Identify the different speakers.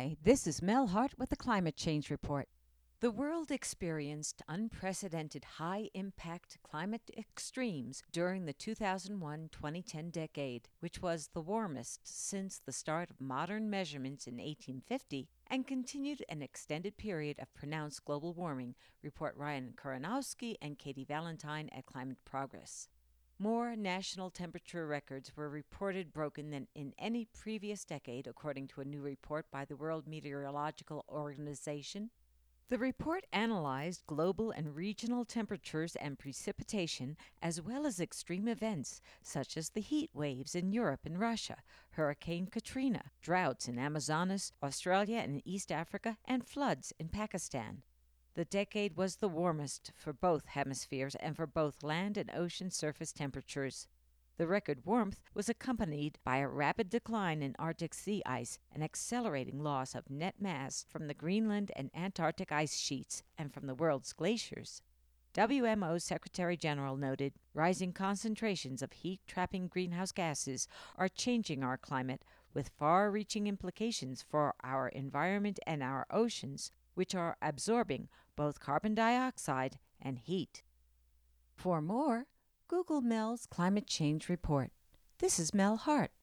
Speaker 1: Hi, this is Mel Hart with the Climate Change Report. The world experienced unprecedented high impact climate extremes during the 2001 2010 decade, which was the warmest since the start of modern measurements in 1850 and continued an extended period of pronounced global warming, report Ryan Koronowski and Katie Valentine at Climate Progress. More national temperature records were reported broken than in any previous decade, according to a new report by the World Meteorological Organization. The report analyzed global and regional temperatures and precipitation, as well as extreme events such as the heat waves in Europe and Russia, Hurricane Katrina, droughts in Amazonas, Australia and East Africa, and floods in Pakistan. The decade was the warmest for both hemispheres and for both land and ocean surface temperatures. The record warmth was accompanied by a rapid decline in Arctic sea ice, an accelerating loss of net mass from the Greenland and Antarctic ice sheets and from the world's glaciers. WMO Secretary General noted, rising concentrations of heat-trapping greenhouse gases are changing our climate with far-reaching implications for our environment and our oceans, which are absorbing both carbon dioxide and heat. For more, Google Mel's Climate Change Report. This is Mel Hart.